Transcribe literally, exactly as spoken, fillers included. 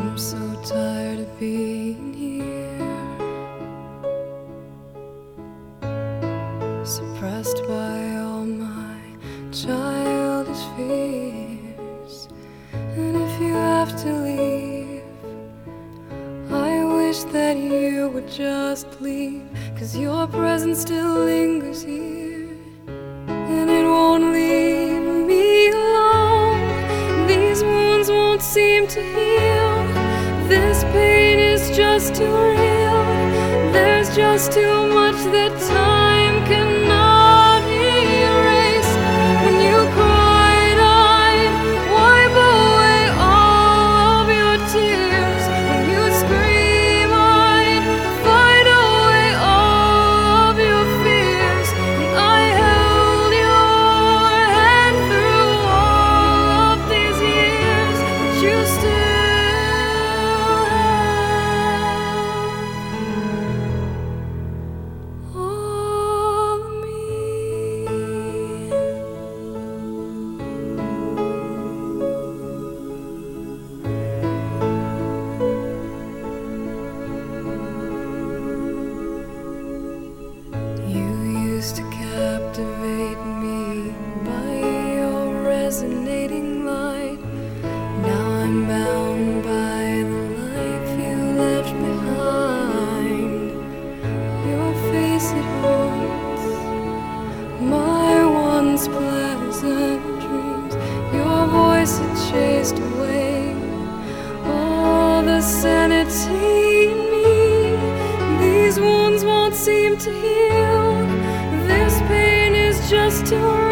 I'm so tired of being here, suppressed by all my childish fears. And if you have to leave, I wish that you would just leave, 'cause your presence still lingers here, and it won't leave me alone. These wounds won't seem to heal. This pain is just too real. There's just too much that time cannot erase. When you cried, I'd wipe away all of your tears. When you scream, I'd fight away all of your fears. And I held your hand through all of these years, but you still to captivate me by your resonating light. Now I'm bound by the life you left behind. Your face, it haunts my once pleasant dreams. Your voice, it chased away all the sanity in me. These wounds won't seem to heal. This pain is just too